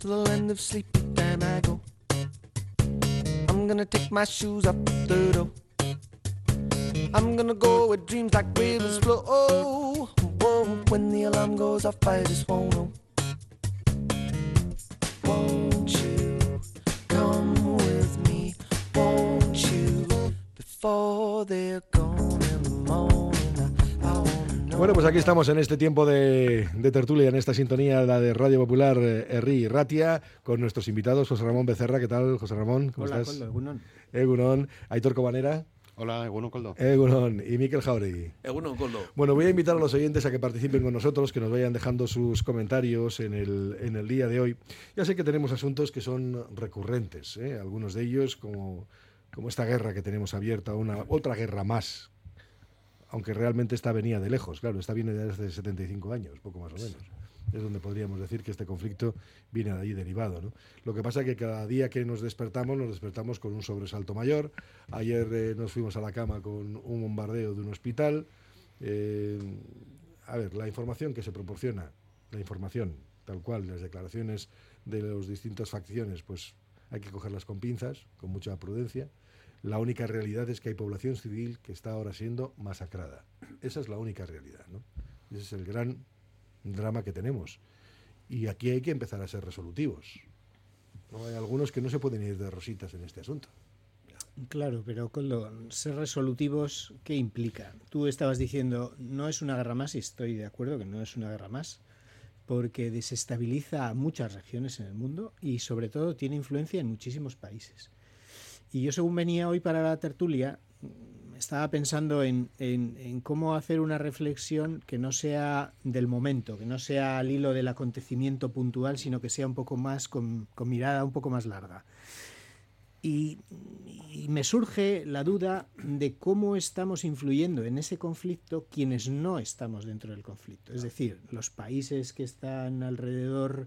till the land of sleepy time I go. I'm gonna take my shoes off the door. I'm gonna go where dreams like rivers flow. Oh, whoa, when the alarm goes off, I just won't know. Won't you come with me? Won't you? Before they're gone in the morning, I wanna know. Bueno, pues aquí estamos en este tiempo de tertulia, en esta sintonía, la de Radio Popular Herri y Ratia, con nuestros invitados, José Ramón Becerra. ¿Qué tal, José Ramón? ¿Cómo Hola, estás? Coldo, Egunon. Egunon. Aitor Cobanera. Hola, Egunon, Coldo. Egunon. Y Mikel Jauregui. Egunon, Coldo. Bueno, voy a invitar a los oyentes a que participen con nosotros, que nos vayan dejando sus comentarios en el día de hoy. Ya sé que tenemos asuntos que son recurrentes, algunos de ellos como esta guerra que tenemos abierta, otra guerra más, aunque realmente esta venía de lejos, claro, esta viene de hace 75 años, poco más o menos. Es donde podríamos decir que este conflicto viene de ahí derivado, ¿no? Lo que pasa es que cada día que nos despertamos con un sobresalto mayor. Ayer nos fuimos a la cama con un bombardeo de un hospital. A ver, la información que se proporciona, la información tal cual, las declaraciones de las distintas facciones, pues hay que cogerlas con pinzas, con mucha prudencia. La única realidad es que hay población civil que está ahora siendo masacrada. Esa es la única realidad, ¿no? Ese es el gran drama que tenemos. Y aquí hay que empezar a ser resolutivos. ¿No? Hay algunos que no se pueden ir de rositas en este asunto. Claro, pero Coldo, ser resolutivos, ¿qué implica? Tú estabas diciendo, no es una guerra más, y estoy de acuerdo que no es una guerra más, porque desestabiliza a muchas regiones en el mundo y sobre todo tiene influencia en muchísimos países. Y yo, según venía hoy para la tertulia, estaba pensando en cómo hacer una reflexión que no sea del momento, que no sea al hilo del acontecimiento puntual, sino que sea un poco más con mirada un poco más larga. Y me surge la duda de cómo estamos influyendo en ese conflicto quienes no estamos dentro del conflicto. Es decir, los países que están alrededor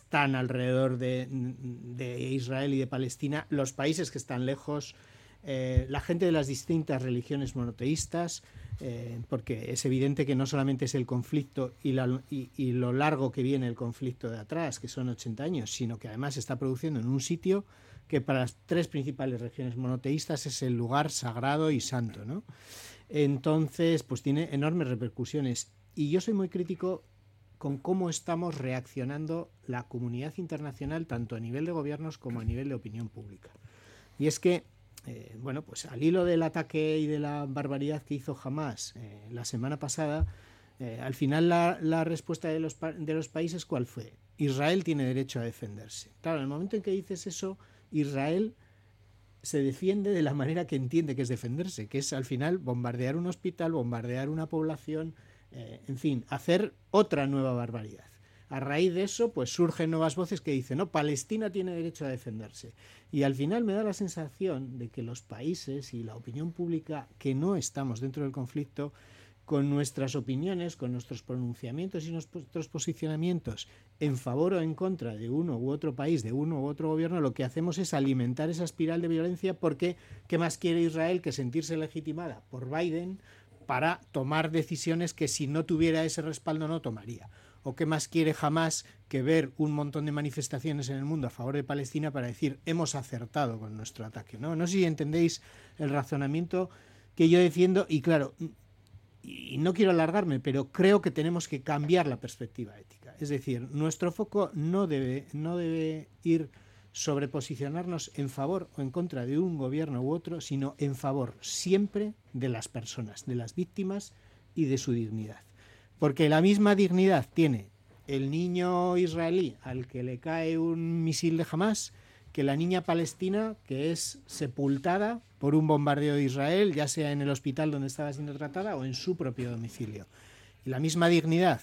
de Israel y de Palestina, los países que están lejos, la gente de las distintas religiones monoteístas, porque es evidente que no solamente es el conflicto y lo largo que viene el conflicto de atrás, que son 80 años, sino que además se está produciendo en un sitio que para las tres principales regiones monoteístas es el lugar sagrado y santo, ¿no? Entonces, pues tiene enormes repercusiones. Y yo soy muy crítico con cómo estamos reaccionando la comunidad internacional, tanto a nivel de gobiernos como a nivel de opinión pública. Y es que, bueno, pues al hilo del ataque y de la barbaridad que hizo Hamás la semana pasada, al final la respuesta de los países, ¿cuál fue? Israel tiene derecho a defenderse. Claro, en el momento en que dices eso, Israel se defiende de la manera que entiende que es defenderse, que es al final bombardear un hospital, bombardear una población, en fin, hacer otra nueva barbaridad. A raíz de eso, pues surgen nuevas voces que dicen, no, Palestina tiene derecho a defenderse. Y al final me da la sensación de que los países y la opinión pública que no estamos dentro del conflicto, con nuestras opiniones, con nuestros pronunciamientos y nuestros posicionamientos en favor o en contra de uno u otro país, de uno u otro gobierno, lo que hacemos es alimentar esa espiral de violencia, porque ¿qué más quiere Israel que sentirse legitimada por Biden para tomar decisiones que si no tuviera ese respaldo no tomaría? ¿O qué más quiere Hamás que ver un montón de manifestaciones en el mundo a favor de Palestina para decir hemos acertado con nuestro ataque? No sé si entendéis el razonamiento que yo defiendo y claro, y no quiero alargarme, pero creo que tenemos que cambiar la perspectiva ética. Es decir, nuestro foco no debe ir sobre posicionarnos en favor o en contra de un gobierno u otro, sino en favor siempre de las personas, de las víctimas y de su dignidad. Porque la misma dignidad tiene el niño israelí al que le cae un misil de Hamás que la niña palestina que es sepultada por un bombardeo de Israel, ya sea en el hospital donde estaba siendo tratada o en su propio domicilio. Y la misma dignidad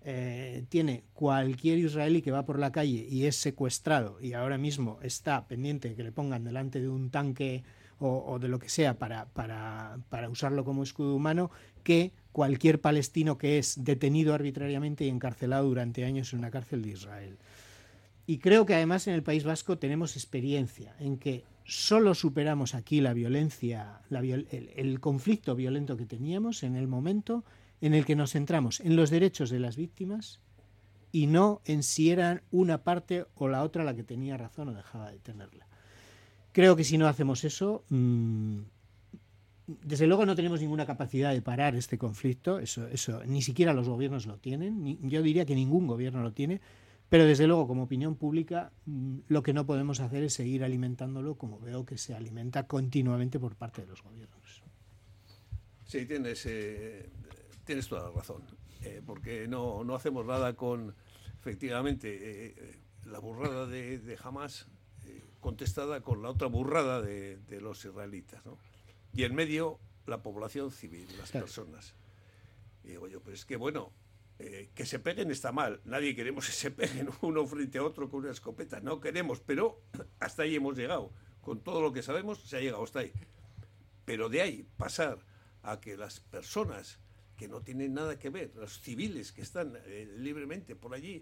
tiene cualquier israelí que va por la calle y es secuestrado y ahora mismo está pendiente de que le pongan delante de un tanque o de lo que sea para usarlo como escudo humano, que cualquier palestino que es detenido arbitrariamente y encarcelado durante años en una cárcel de Israel. Y creo que además en el País Vasco tenemos experiencia en que solo superamos aquí la violencia, el conflicto violento que teníamos en el momento en el que nos centramos en los derechos de las víctimas y no en si eran una parte o la otra la que tenía razón o dejaba de tenerla. Creo que si no hacemos eso, desde luego no tenemos ninguna capacidad de parar este conflicto, eso ni siquiera los gobiernos lo tienen, yo diría que ningún gobierno lo tiene, pero desde luego como opinión pública lo que no podemos hacer es seguir alimentándolo como veo que se alimenta continuamente por parte de los gobiernos. Sí, tienes toda la razón, porque no hacemos nada con, efectivamente, la burrada de Hamás contestada con la otra burrada de los israelitas, ¿no? Y en medio la población civil, las personas. Y digo yo, pero es que bueno, que se peguen está mal, nadie queremos que se peguen uno frente a otro con una escopeta, no queremos, pero hasta ahí hemos llegado, con todo lo que sabemos se ha llegado hasta ahí. Pero de ahí pasar a que las personas que no tienen nada que ver, los civiles que están libremente por allí,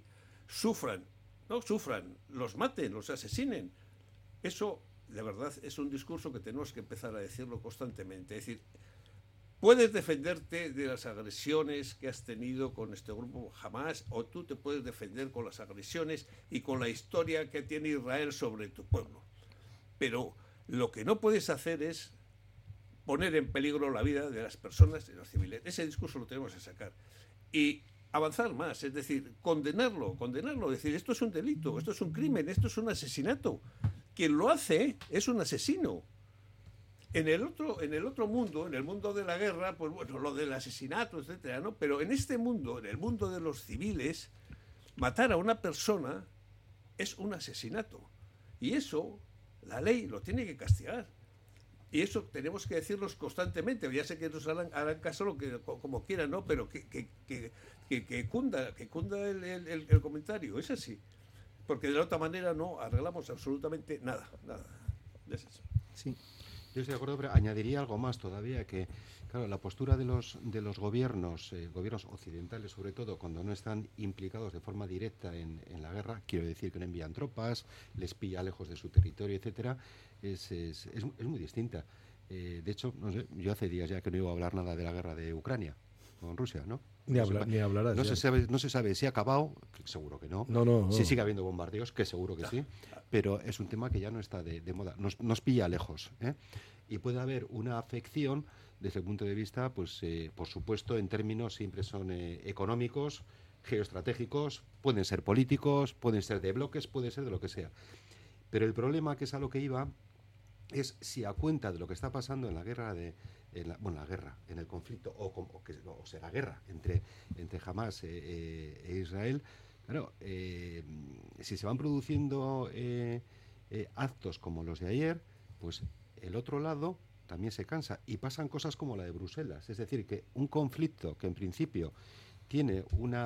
los maten, los asesinen, eso de verdad es un discurso que tenemos que empezar a decirlo constantemente. Es decir, puedes defenderte de las agresiones que has tenido con este grupo Hamás, o tú te puedes defender con las agresiones y con la historia que tiene Israel sobre tu pueblo. Pero lo que no puedes hacer es poner en peligro la vida de las personas y los civiles. Ese discurso lo tenemos que sacar. Y avanzar más, es decir, condenarlo, decir, esto es un delito, esto es un crimen, esto es un asesinato. Quien lo hace es un asesino. En el otro mundo, en el mundo de la guerra, pues bueno, lo del asesinato, etcétera, ¿no? Pero en este mundo, en el mundo de los civiles, matar a una persona es un asesinato. Y eso, la ley lo tiene que castigar. Y eso tenemos que decirlos constantemente. Ya sé que nos harán caso como quieran, ¿no? Pero que cunda el comentario. Es así. Porque de la otra manera no arreglamos absolutamente nada. Es eso. Sí. Yo estoy de acuerdo, pero añadiría algo más todavía, que claro, la postura de los gobiernos occidentales, sobre todo cuando no están implicados de forma directa en la guerra, quiero decir que no envían tropas, les pilla lejos de su territorio, etcétera, es muy distinta. De hecho, no sé, yo hace días ya que no iba a hablar nada de la guerra de Ucrania con Rusia, ¿no? Ni hablarás. No se sabe si ha acabado, que seguro que no. No. Si sigue habiendo bombardeos, que seguro que sí. Pero es un tema que ya no está de moda. Nos pilla lejos, ¿eh? Y puede haber una afección desde el punto de vista, pues, por supuesto, en términos siempre son económicos, geoestratégicos, pueden ser políticos, pueden ser de bloques, puede ser de lo que sea. Pero el problema, que es a lo que iba, es si a cuenta de lo que está pasando en la guerra en el conflicto, o sea, la guerra entre Hamás e Israel, claro, si se van produciendo actos como los de ayer, pues el otro lado también se cansa y pasan cosas como la de Bruselas. Es decir, que un conflicto que en principio tiene una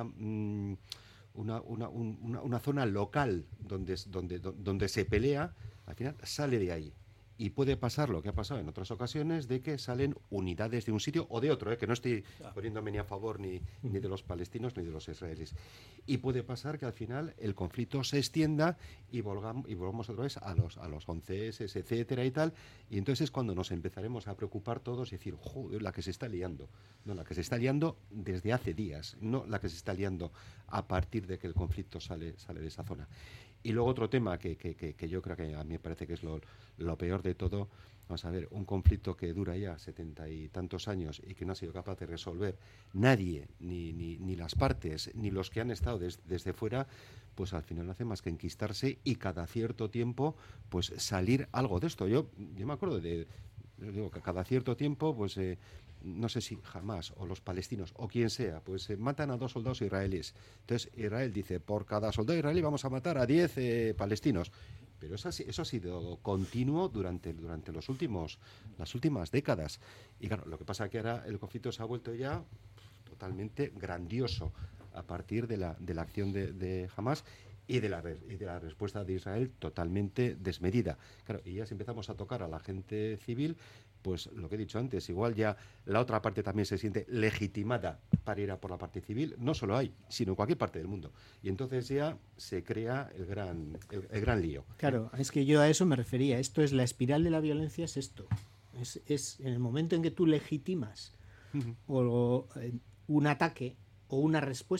zona local donde se pelea, al final sale de ahí. Y puede pasar lo que ha pasado en otras ocasiones, de que salen unidades de un sitio o de otro, que no estoy poniéndome ni a favor ni de los palestinos ni de los israelíes. Y puede pasar que al final el conflicto se extienda y volvamos otra vez a los 11S, etcétera y tal. Y entonces es cuando nos empezaremos a preocupar todos y decir, joder, la que se está liando. No, la que se está liando desde hace días, no la que se está liando a partir de que el conflicto sale de esa zona. Y luego otro tema que yo creo que a mí me parece que es lo peor de todo. Vamos a ver, un conflicto que dura ya 70 y tantos años y que no ha sido capaz de resolver nadie, ni las partes, ni los que han estado desde fuera, pues al final no hace más que enquistarse y cada cierto tiempo pues salir algo de esto. Yo me acuerdo digo que cada cierto tiempo pues no sé si Hamás o los palestinos o quien sea, pues matan a 2 soldados israelíes. Entonces Israel dice, por cada soldado israelí vamos a matar a 10 palestinos. Pero eso ha sido continuo durante las últimas décadas. Y claro, lo que pasa es que ahora el conflicto se ha vuelto ya totalmente grandioso a partir de la acción de Hamás y de la respuesta de Israel totalmente desmedida. Claro, y ya si empezamos a tocar a la gente civil, pues lo que he dicho antes, igual ya la otra parte también se siente legitimada para ir a por la parte civil, no solo hay, sino en cualquier parte del mundo. Y entonces ya se crea el gran lío. Claro, es que yo a eso me refería. Esto es la espiral de la violencia, es esto. Es en el momento en que tú legitimas un ataque o una respuesta,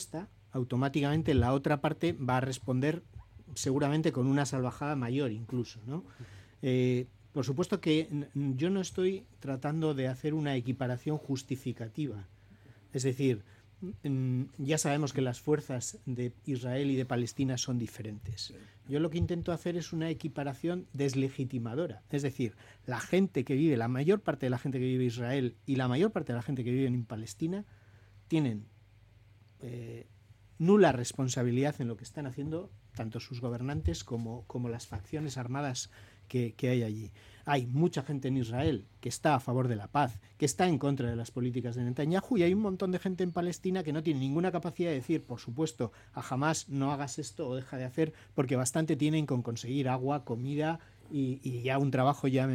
automáticamente la otra parte va a responder seguramente con una salvajada mayor incluso, ¿no? Por supuesto que yo no estoy tratando de hacer una equiparación justificativa. Es decir, ya sabemos que las fuerzas de Israel y de Palestina son diferentes. Yo lo que intento hacer es una equiparación deslegitimadora. Es decir, la gente que vive, la mayor parte de la gente que vive en Israel y la mayor parte de la gente que vive en Palestina tienen nula responsabilidad en lo que están haciendo tanto sus gobernantes como las facciones armadas que hay allí. Hay mucha gente en Israel que está a favor de la paz, que está en contra de las políticas de Netanyahu, y hay un montón de gente en Palestina que no tiene ninguna capacidad de decir, por supuesto, a Hamás no hagas esto o deja de hacer, porque bastante tienen con conseguir agua, comida y ya un trabajo ya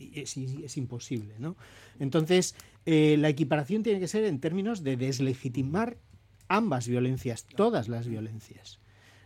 es imposible, ¿no? Entonces, la equiparación tiene que ser en términos de deslegitimar ambas violencias, todas las violencias.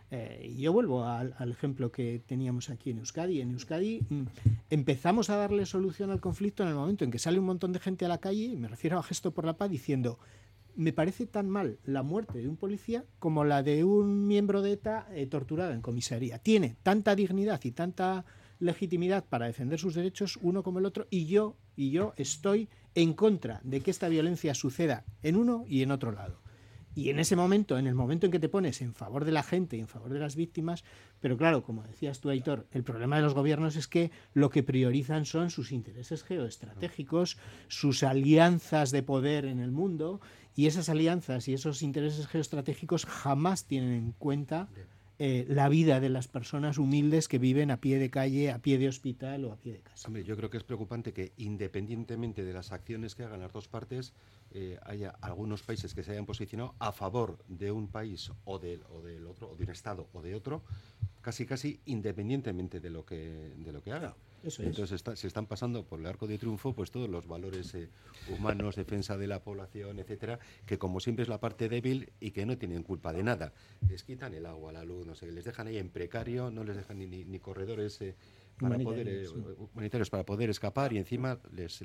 Yo vuelvo al ejemplo que teníamos aquí en Euskadi. En Euskadi empezamos a darle solución al conflicto en el momento en que sale un montón de gente a la calle, y me refiero a Gesto por la Paz, diciendo: me parece tan mal la muerte de un policía como la de un miembro de ETA torturado en comisaría. Tiene tanta dignidad y tanta legitimidad para defender sus derechos uno como el otro, y yo estoy en contra de que esta violencia suceda en uno y en otro lado. Y en ese momento, en el momento en que te pones en favor de la gente y en favor de las víctimas, pero claro, como decías tú, Aitor, el problema de los gobiernos es que lo que priorizan son sus intereses geoestratégicos, sus alianzas de poder en el mundo, y esas alianzas y esos intereses geoestratégicos jamás tienen en cuenta la vida de las personas humildes que viven a pie de calle, a pie de hospital o a pie de casa. Hombre, yo creo que es preocupante que, independientemente de las acciones que hagan las dos partes, haya algunos países que se hayan posicionado a favor de un país o del otro, o de un Estado o de otro, casi independientemente de lo que hagan. Eso es. Entonces se están pasando por el arco de triunfo pues todos los valores humanos, defensa de la población, etcétera, que como siempre es la parte débil y que no tienen culpa de nada. Les quitan el agua, la luz, no sé, les dejan ahí en precario, no les dejan ni corredores para humanitarios para poder escapar, y encima les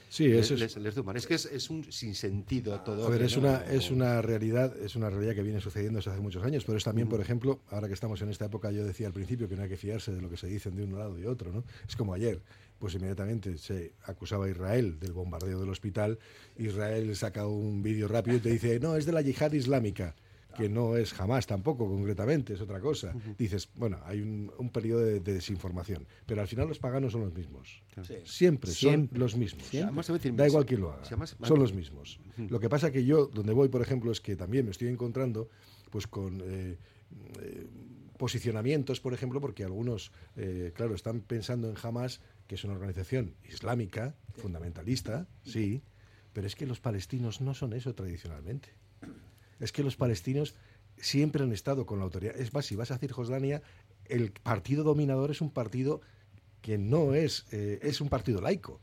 duman. Es que es un sinsentido todo. A ver, es una realidad que viene sucediendo desde hace muchos años, pero es también, por ejemplo, ahora que estamos en esta época, yo decía al principio que no hay que fiarse de lo que se dicen de un lado y otro, ¿no? Es como ayer, pues inmediatamente se acusaba a Israel del bombardeo del hospital. Israel saca un vídeo rápido y te dice: no, es de la yihad islámica, que no es Hamás tampoco, concretamente, es otra cosa. Dices, bueno, hay un periodo de desinformación, pero al final los paganos son los mismos. Sí. Siempre son los mismos. Da igual quién lo haga, son los mismos. Lo que pasa que yo, donde voy, por ejemplo, es que también me estoy encontrando pues con posicionamientos, por ejemplo, porque algunos, claro, están pensando en Hamás, que es una organización islámica, fundamentalista, sí, pero es que los palestinos no son eso tradicionalmente. Es que los palestinos siempre han estado con la autoridad. Es más, si vas a Cisjordania, el partido dominador es un partido que no es un partido laico.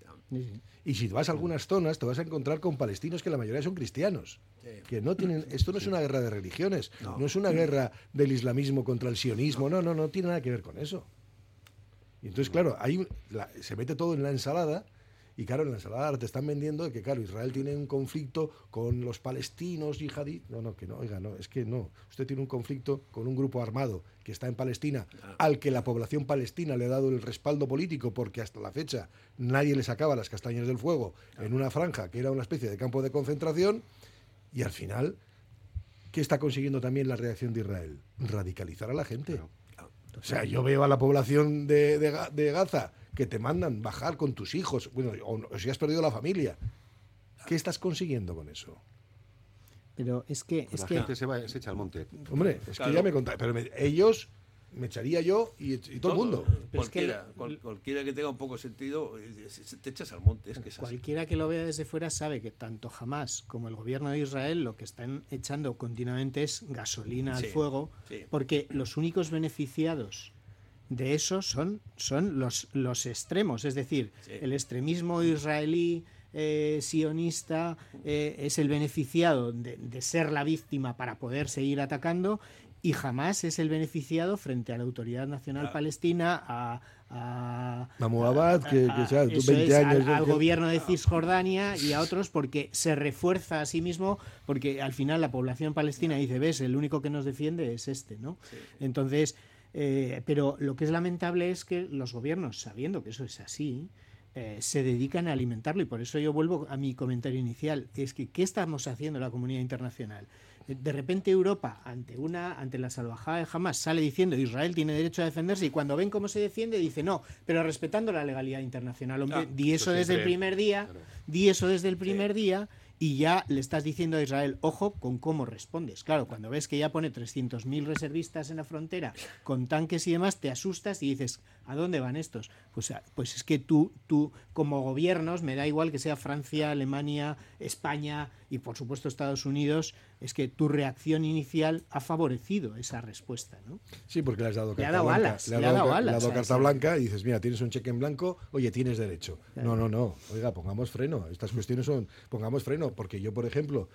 Y si vas a algunas zonas, te vas a encontrar con palestinos que la mayoría son cristianos. Que no tienen. Esto no es una guerra de religiones, no es una guerra del islamismo contra el sionismo, no tiene nada que ver con eso. Y entonces, claro, se mete todo en la ensalada. Y claro, en la ensalada te están vendiendo de que, claro, Israel tiene un conflicto con los palestinos yihadí. No, es que no. Usted tiene un conflicto con un grupo armado que está en Palestina, al que la población palestina le ha dado el respaldo político, porque hasta la fecha nadie le sacaba las castañas del fuego en una franja que era una especie de campo de concentración. Y al final, ¿qué está consiguiendo también la reacción de Israel? Radicalizar a la gente. O sea, yo veo a la población de Gaza que te mandan bajar con tus hijos, bueno, o si has perdido la familia. ¿Qué estás consiguiendo con eso? Pero es que... Pues la gente se echa al monte. Hombre, es que ya me contáis, pero ellos me echaría yo y todo el mundo. Cualquiera que tenga un poco sentido, te echas al monte. Es que es cualquiera así. que lo vea desde fuera sabe que tanto Hamás como el gobierno de Israel lo que están echando continuamente es gasolina al fuego, porque los únicos beneficiados de eso son los extremos, es decir, el extremismo israelí sionista es el beneficiado de ser la víctima para poder seguir atacando, y Hamás es el beneficiado frente a la Autoridad Nacional Palestina, a Mahmoud Abbas, que sea 20 años al gobierno de Cisjordania y a otros, porque se refuerza a sí mismo, porque al final la población palestina dice, ves, el único que nos defiende es este, ¿no? Sí. Entonces, pero lo que es lamentable es que los gobiernos, sabiendo que eso es así, se dedican a alimentarlo, y por eso yo vuelvo a mi comentario inicial, es que ¿qué estamos haciendo la comunidad internacional? De repente Europa, ante la salvajada de Hamás, sale diciendo Israel tiene derecho a defenderse, y cuando ven cómo se defiende dice no, pero respetando la legalidad internacional. Hombre, di eso desde el primer día, y ya le estás diciendo a Israel, ojo con cómo respondes. Claro, cuando ves que ya pone 300.000 reservistas en la frontera con tanques y demás, te asustas y dices, ¿a dónde van estos? Pues es que tú como gobiernos, me da igual que sea Francia, Alemania, España y por supuesto Estados Unidos, es que tu reacción inicial ha favorecido esa respuesta, ¿no? Sí, porque le has dado carta blanca. Le ha dado carta blanca y dices, mira, tienes un cheque en blanco, oye, tienes derecho. Claro. No, oiga, pongamos freno. Estas cuestiones pongamos freno, porque yo, por ejemplo,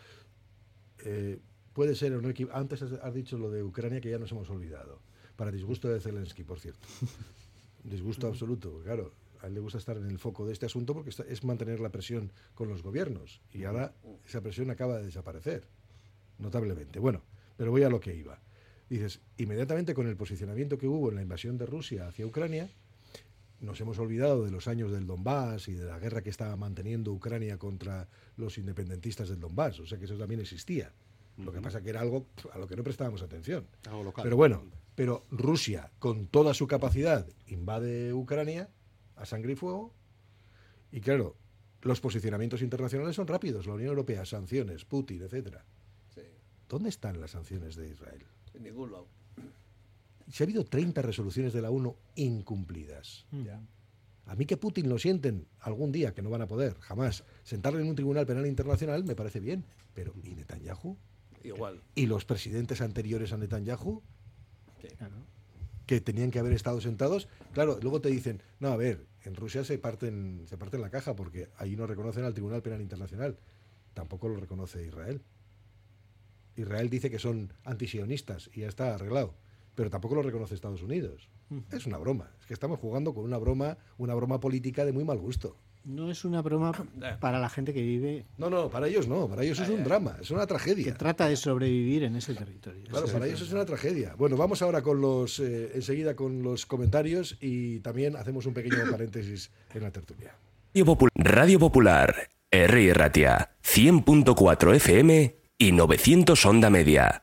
puede ser o no, antes has dicho lo de Ucrania, que ya nos hemos olvidado, para disgusto de Zelensky, por cierto. Disgusto absoluto, claro. A él le gusta estar en el foco de este asunto porque es mantener la presión con los gobiernos, y ahora esa presión acaba de desaparecer notablemente. Bueno, pero voy a lo que iba. Dices, inmediatamente con el posicionamiento que hubo en la invasión de Rusia hacia Ucrania, nos hemos olvidado de los años del Donbass y de la guerra que estaba manteniendo Ucrania contra los independentistas del Donbass. O sea que eso también existía. Lo que pasa que era algo a lo que no prestábamos atención. Algo local. Pero bueno, Rusia, con toda su capacidad, invade Ucrania a sangre y fuego. Y claro, los posicionamientos internacionales son rápidos. La Unión Europea, sanciones, Putin, etcétera. Sí. ¿Dónde están las sanciones de Israel? En ningún lado. Si ha habido 30 resoluciones de la ONU incumplidas. A mí que Putin lo sienten algún día, que no van a poder, jamás, sentarle en un tribunal penal internacional me parece bien. Pero, ¿y Netanyahu? Igual. ¿Y los presidentes anteriores a Netanyahu? Sí. Que tenían que haber estado sentados. Claro, luego te dicen, no, a ver, en Rusia se parten la caja porque ahí no reconocen al Tribunal Penal Internacional. Tampoco lo reconoce Israel. Israel dice que son antisionistas y ya está arreglado, pero tampoco lo reconoce Estados Unidos. Es una broma. Es que estamos jugando con una broma política de muy mal gusto. No es una broma para la gente que vive... No, para ellos no. Para ellos es un drama, es una tragedia. Que trata de sobrevivir en ese territorio. Claro, para ellos es una tragedia. Bueno, vamos ahora con enseguida con los comentarios, y también hacemos un pequeño paréntesis en la tertulia. Radio Popular, R. Ratia, 100.4 FM y 900 onda media.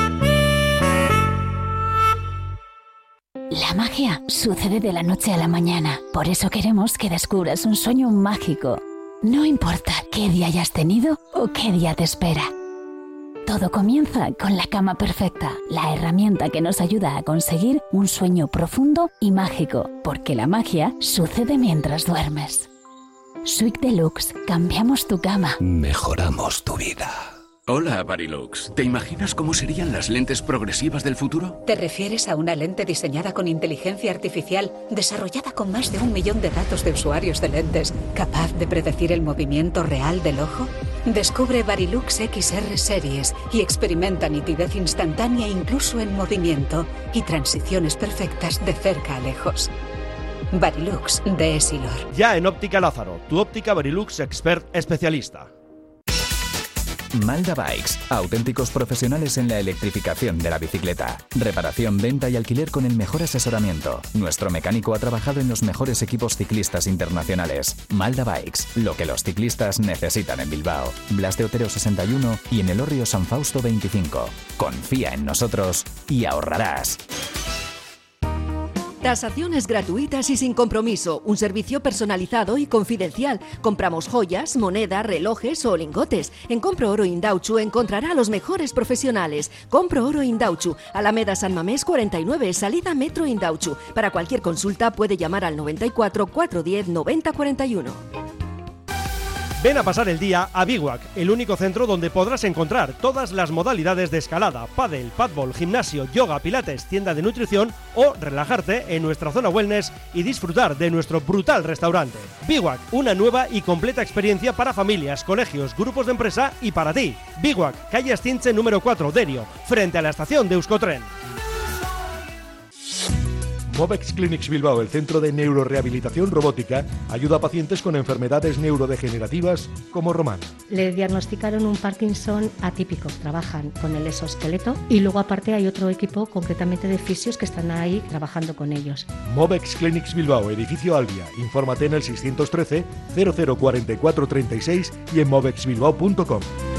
La magia sucede de la noche a la mañana. Por eso queremos que descubras un sueño mágico. No importa qué día hayas tenido o qué día te espera. Todo comienza con la cama perfecta, la herramienta que nos ayuda a conseguir un sueño profundo y mágico, porque la magia sucede mientras duermes. Sweet Deluxe, cambiamos tu cama. Mejoramos tu vida. Hola, Varilux. ¿Te imaginas cómo serían las lentes progresivas del futuro? ¿Te refieres a una lente diseñada con inteligencia artificial, desarrollada con más de 1 millón de datos de usuarios de lentes, capaz de predecir el movimiento real del ojo? Descubre Varilux XR Series y experimenta nitidez instantánea incluso en movimiento y transiciones perfectas de cerca a lejos. Varilux de Essilor. Ya en Óptica Lázaro, tu óptica Varilux Expert especialista. Malda Bikes, auténticos profesionales en la electrificación de la bicicleta. Reparación, venta y alquiler con el mejor asesoramiento. Nuestro mecánico ha trabajado en los mejores equipos ciclistas internacionales. Malda Bikes, lo que los ciclistas necesitan en Bilbao. Blas de Otero 61 y en Elorrio San Fausto 25. Confía en nosotros y ahorrarás. Tasaciones gratuitas y sin compromiso, un servicio personalizado y confidencial. Compramos joyas, moneda, relojes o lingotes. En Compro Oro Indauchu encontrará a los mejores profesionales. Compro Oro Indauchu, Alameda San Mamés 49, salida Metro Indauchu. Para cualquier consulta puede llamar al 94 410 90 41. Ven a pasar el día a Biwak, el único centro donde podrás encontrar todas las modalidades de escalada, pádel, padbol, gimnasio, yoga, pilates, tienda de nutrición o relajarte en nuestra zona wellness y disfrutar de nuestro brutal restaurante. Biwak, una nueva y completa experiencia para familias, colegios, grupos de empresa y para ti. Biwak, calle Astinche número 4, Derio, frente a la estación de Euskotren. Movex Clinics Bilbao, el centro de neurorehabilitación robótica, ayuda a pacientes con enfermedades neurodegenerativas como Román. Le diagnosticaron un Parkinson atípico, trabajan con el exoesqueleto y luego aparte hay otro equipo concretamente de fisios que están ahí trabajando con ellos. Movex Clinics Bilbao, edificio Albia. Infórmate en el 613 0044 36 y en movexbilbao.com.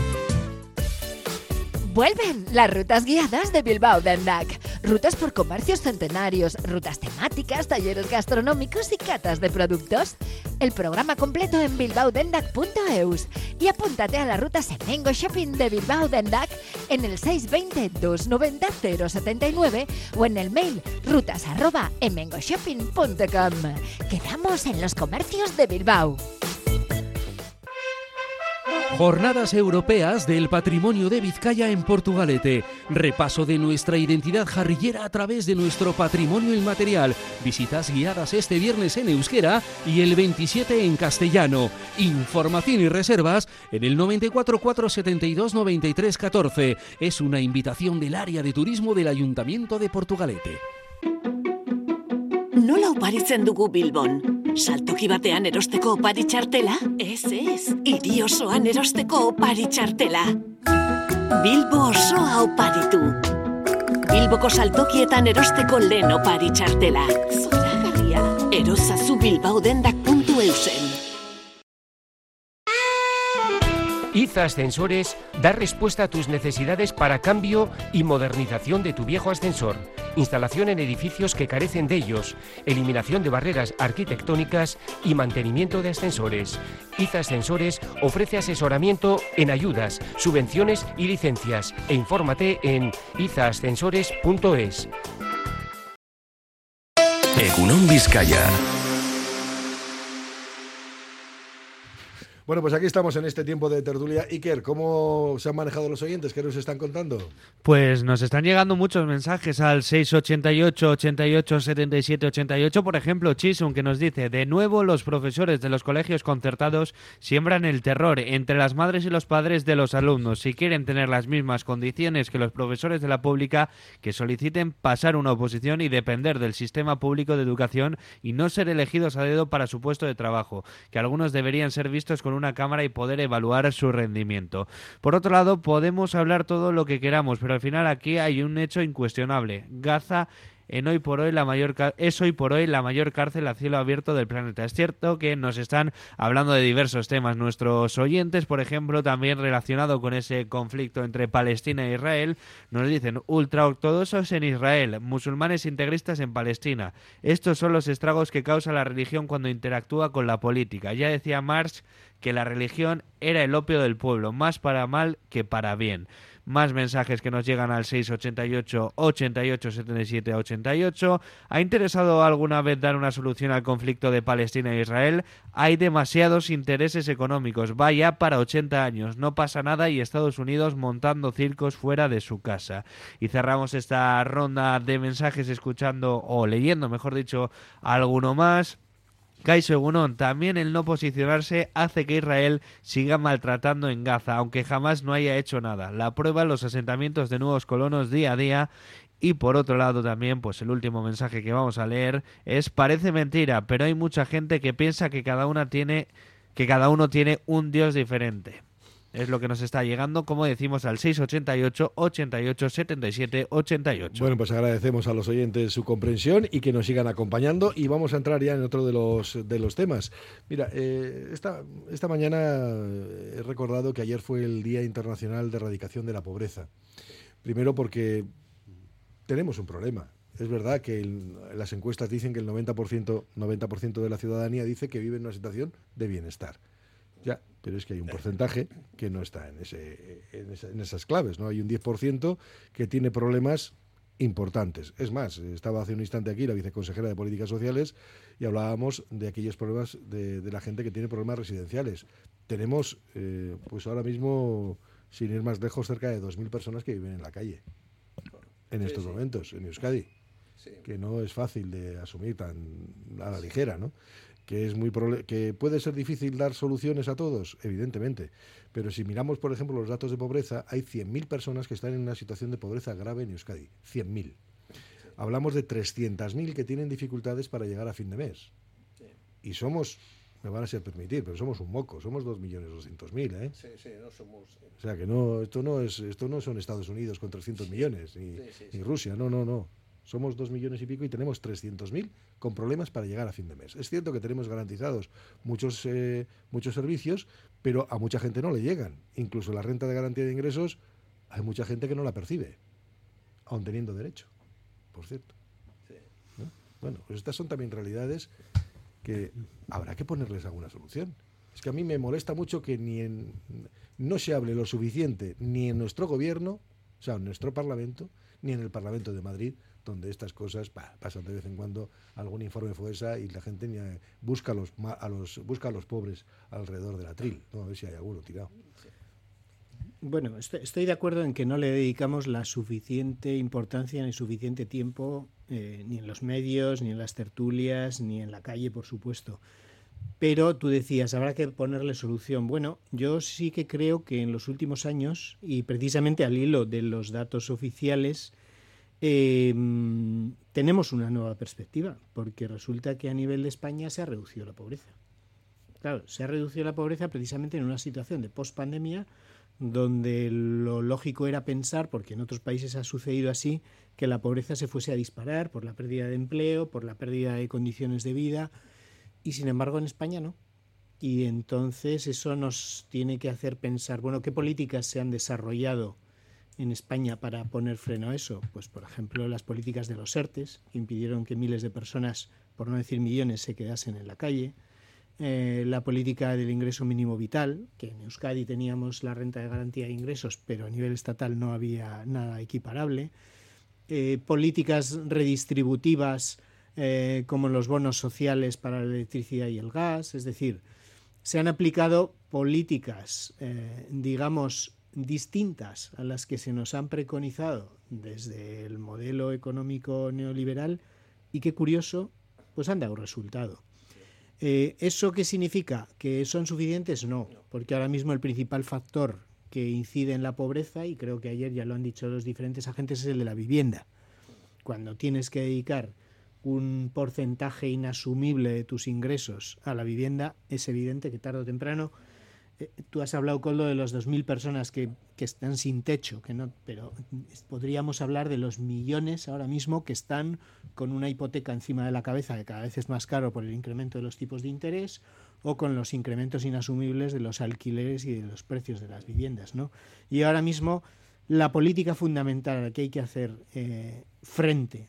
Vuelven las rutas guiadas de Bilbao Dendac. Rutas por comercios centenarios, rutas temáticas, talleres gastronómicos y catas de productos. El programa completo en bilbaodendac.eus. Y apúntate a la ruta Semengo Shopping de Bilbao Dendac en el 620 290 079 o en el mail rutas@emengoshopping.com. Quedamos en los comercios de Bilbao. Jornadas Europeas del Patrimonio de Vizcaya en Portugalete. Repaso de nuestra identidad jarrillera a través de nuestro patrimonio inmaterial. Visitas guiadas este viernes en euskera y el 27 en castellano. Información y reservas en el 94 472 93 14. Es una invitación del área de turismo del Ayuntamiento de Portugalete. Nola oparitzen dugu Bilbon? Saltoki batean erosteko opari txartela? Ez, hiri osoan erosteko opari txartela. Bilbo osoa oparitu. Bilboko saltokietan erosteko lehen opari txartela. Zoragarria. Erosazu bilbaodendak.eusen. IZA Ascensores da respuesta a tus necesidades para cambio y modernización de tu viejo ascensor, instalación en edificios que carecen de ellos, eliminación de barreras arquitectónicas y mantenimiento de ascensores. IZA Ascensores ofrece asesoramiento en ayudas, subvenciones y licencias e infórmate en izaascensores.es. Egunon Vizcaya. Bueno, pues aquí estamos en este tiempo de tertulia. Iker, ¿cómo se han manejado los oyentes? ¿Qué nos están contando? Pues nos están llegando muchos mensajes al 688 88 77 88. Por ejemplo, Chisun, que nos dice: de nuevo los profesores de los colegios concertados siembran el terror entre las madres y los padres de los alumnos. Si quieren tener las mismas condiciones que los profesores de la pública, que soliciten pasar una oposición y depender del sistema público de educación y no ser elegidos a dedo para su puesto de trabajo, que algunos deberían ser vistos con una cámara y poder evaluar su rendimiento. Por otro lado, podemos hablar todo lo que queramos, pero al final aquí hay un hecho incuestionable. Gaza es hoy por hoy la mayor cárcel a cielo abierto del planeta. Es cierto que nos están hablando de diversos temas nuestros oyentes, por ejemplo, también relacionado con ese conflicto entre Palestina e Israel. Nos dicen: ultraortodoxos en Israel, musulmanes integristas en Palestina. Estos son los estragos que causa la religión cuando interactúa con la política. Ya decía Marx que la religión era el opio del pueblo, más para mal que para bien. Más mensajes que nos llegan al 688 88 77 88. ¿Ha interesado alguna vez dar una solución al conflicto de Palestina e Israel? Hay demasiados intereses económicos. Va ya para 80 años. No pasa nada y Estados Unidos montando circos fuera de su casa. Y cerramos esta ronda de mensajes escuchando, o leyendo, mejor dicho, alguno más. Kaixo Egunon, también el no posicionarse hace que Israel siga maltratando en Gaza, aunque jamás no haya hecho nada. La prueba, los asentamientos de nuevos colonos día a día. Y por otro lado también, pues el último mensaje que vamos a leer es: parece mentira, pero hay mucha gente que piensa que cada uno tiene un Dios diferente. Es lo que nos está llegando, como decimos, al 688 88 77 88. Bueno, pues agradecemos a los oyentes su comprensión y que nos sigan acompañando, y vamos a entrar ya en otro de los temas. Mira, esta mañana he recordado que ayer fue el Día Internacional de Erradicación de la Pobreza. Primero porque tenemos un problema. Es verdad que las encuestas dicen que el 90% de la ciudadanía dice que vive en una situación de bienestar. Ya, pero es que hay un porcentaje que no está en esas claves, ¿no? Hay un 10% que tiene problemas importantes. Es más, estaba hace un instante aquí la viceconsejera de Políticas Sociales y hablábamos de aquellos problemas de la gente que tiene problemas residenciales. Tenemos, pues ahora mismo, sin ir más lejos, cerca de 2.000 personas que viven en la calle en estos momentos, en Euskadi, que no es fácil de asumir tan a la ligera, ¿no? Que puede ser difícil dar soluciones a todos, evidentemente, pero si miramos, por ejemplo, los datos de pobreza, hay 100.000 personas que están en una situación de pobreza grave en Euskadi, 100.000. hablamos de 300.000 que tienen dificultades para llegar a fin de mes. Y somos, me van a ser permitir, pero somos un moco, somos 2.200.000, ¿eh? Sí, no somos... O sea que no, esto no son Estados Unidos con 300 millones, ni Rusia, no. Somos 2 millones y pico y tenemos 300.000 con problemas para llegar a fin de mes. Es cierto que tenemos garantizados muchos servicios, pero a mucha gente no le llegan. Incluso la renta de garantía de ingresos, hay mucha gente que no la percibe, aun teniendo derecho, por cierto. ¿No? Bueno, pues estas son también realidades que habrá que ponerles alguna solución. Es que a mí me molesta mucho que no se hable lo suficiente ni en nuestro gobierno, o sea, en nuestro Parlamento, ni en el Parlamento de Madrid, donde estas cosas pasan de vez en cuando algún informe FOESA y la gente busca a los pobres alrededor del atril, ¿no? A ver si hay alguno tirado. Bueno, estoy de acuerdo en que no le dedicamos la suficiente importancia ni suficiente tiempo ni en los medios, ni en las tertulias, ni en la calle, por supuesto. Pero tú decías, habrá que ponerle solución. Bueno, yo sí que creo que en los últimos años, y precisamente al hilo de los datos oficiales, tenemos una nueva perspectiva, porque resulta que a nivel de España se ha reducido la pobreza. Claro, se ha reducido la pobreza precisamente en una situación de pospandemia, donde lo lógico era pensar, porque en otros países ha sucedido así, que la pobreza se fuese a disparar por la pérdida de empleo, por la pérdida de condiciones de vida, y sin embargo en España no. Y entonces eso nos tiene que hacer pensar, bueno, ¿qué políticas se han desarrollado en España para poner freno a eso? Pues, por ejemplo, las políticas de los ERTEs, que impidieron que miles de personas, por no decir millones, se quedasen en la calle. La política del ingreso mínimo vital, que en Euskadi teníamos la renta de garantía de ingresos, pero a nivel estatal no había nada equiparable. Políticas redistributivas como los bonos sociales para la electricidad y el gas. Es decir, se han aplicado políticas, digamos, distintas a las que se nos han preconizado desde el modelo económico neoliberal y qué curioso, pues han dado resultado. ¿Eso qué significa? ¿Que son suficientes? No, porque ahora mismo el principal factor que incide en la pobreza, y creo que ayer ya lo han dicho los diferentes agentes, es el de la vivienda. Cuando tienes que dedicar un porcentaje inasumible de tus ingresos a la vivienda, es evidente que tarde o temprano. Tú has hablado, Koldo, de las 2.000 personas que están sin techo, pero podríamos hablar de los millones ahora mismo que están con una hipoteca encima de la cabeza, que cada vez es más caro por el incremento de los tipos de interés, o con los incrementos inasumibles de los alquileres y de los precios de las viviendas, ¿no? Y ahora mismo la política fundamental a la que hay que hacer frente,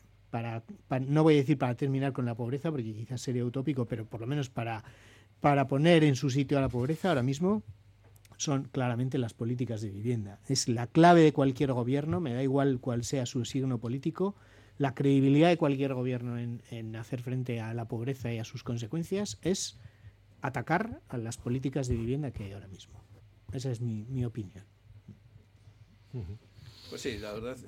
no voy a decir para terminar con la pobreza, porque quizás sería utópico, pero por lo menos para poner en su sitio a la pobreza ahora mismo, son claramente las políticas de vivienda. Es la clave de cualquier gobierno, me da igual cuál sea su signo político, la credibilidad de cualquier gobierno en hacer frente a la pobreza y a sus consecuencias es atacar a las políticas de vivienda que hay ahora mismo. Esa es mi opinión. Pues sí, la verdad,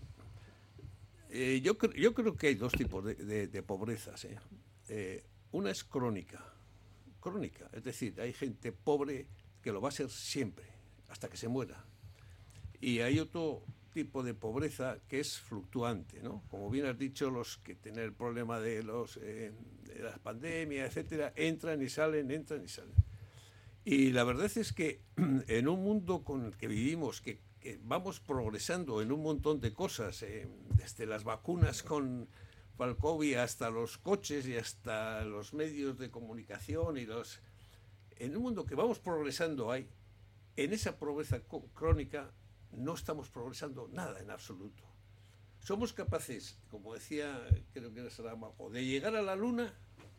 yo creo que hay dos tipos de pobrezas. Una es crónica, es decir, hay gente pobre que lo va a ser siempre, hasta que se muera. Y hay otro tipo de pobreza que es fluctuante, ¿no? Como bien has dicho, los que tienen el problema de las pandemias, etcétera, entran y salen. Y la verdad es que en un mundo con el que vivimos, que vamos progresando en un montón de cosas, desde las vacunas con COVID hasta los coches y hasta los medios de comunicación en un mundo que vamos progresando en esa pobreza crónica no estamos progresando nada en absoluto. Somos capaces, como decía, creo que era Saramago, de llegar a la luna,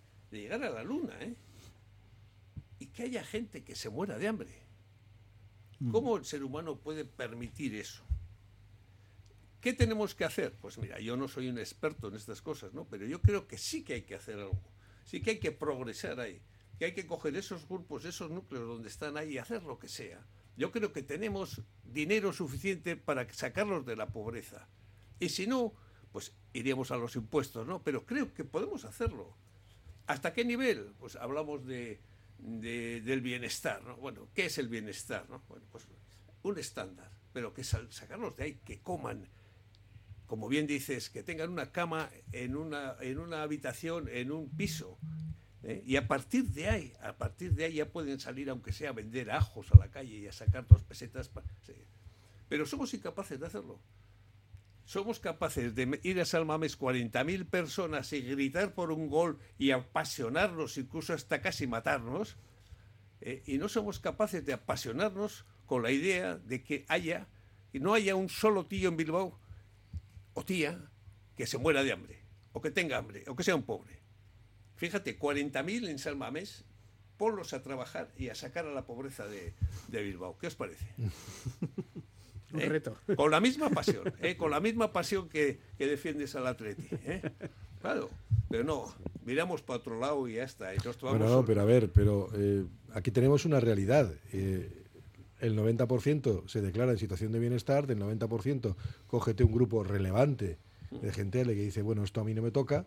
y que haya gente que se muera de hambre. ¿Cómo el ser humano puede permitir eso? ¿Qué tenemos que hacer? Pues mira, yo no soy un experto en estas cosas, ¿no? Pero yo creo que sí que hay que hacer algo, sí que hay que progresar ahí, que hay que coger esos grupos, esos núcleos donde están ahí y hacer lo que sea. Yo creo que tenemos dinero suficiente para sacarlos de la pobreza. Y si no, pues iríamos a los impuestos, ¿no? Pero creo que podemos hacerlo. ¿Hasta qué nivel? Pues hablamos del bienestar, ¿no? Bueno, ¿qué es el bienestar, no? Bueno, pues un estándar, pero que sacarlos de ahí, que coman como bien dices, que tengan una cama en una habitación, en un piso. Y a partir de ahí ya pueden salir, aunque sea a vender ajos a la calle y a sacar 2 pesetas. Sí. Pero somos incapaces de hacerlo. Somos capaces de ir a San Mamés 40.000 personas y gritar por un gol y apasionarnos, incluso hasta casi matarnos. Y no somos capaces de apasionarnos con la idea de que no haya un solo tío en Bilbao o tía que se muera de hambre, o que tenga hambre, o que sea un pobre. Fíjate, 40.000 en San Mamés, ponlos a trabajar y a sacar a la pobreza de Bilbao. ¿Qué os parece? Un reto. Con la misma pasión que defiendes al Atleti. Claro, pero no, miramos para otro lado y ya está. Y nos tomamos Bueno, pero a ver, aquí tenemos una realidad. El 90% se declara en situación de bienestar, del 90% cógete un grupo relevante de gente que dice, bueno, esto a mí no me toca.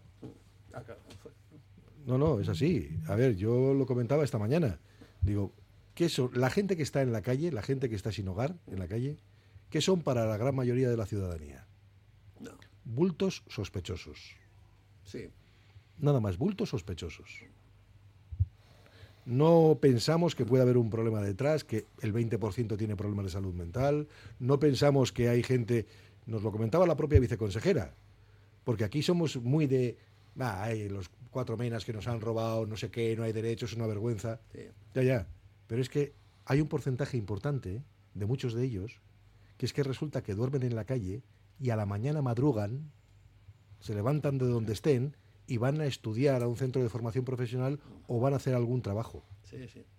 No, es así. A ver, yo lo comentaba esta mañana. Digo, ¿qué son? La gente que está en la calle, la gente que está sin hogar en la calle, ¿qué son para la gran mayoría de la ciudadanía? No. Bultos sospechosos. Sí. Nada más, bultos sospechosos. No pensamos que pueda haber un problema detrás, que el 20% tiene problemas de salud mental. No pensamos que hay gente... Nos lo comentaba la propia viceconsejera, porque aquí somos muy de... hay los 4 menas que nos han robado, no sé qué, no hay derechos, es una vergüenza. Sí. Ya. Pero es que hay un porcentaje importante de muchos de ellos que es que resulta que duermen en la calle y a la mañana madrugan, se levantan de donde estén y van a estudiar a un centro de formación profesional o van a hacer algún trabajo. Sí.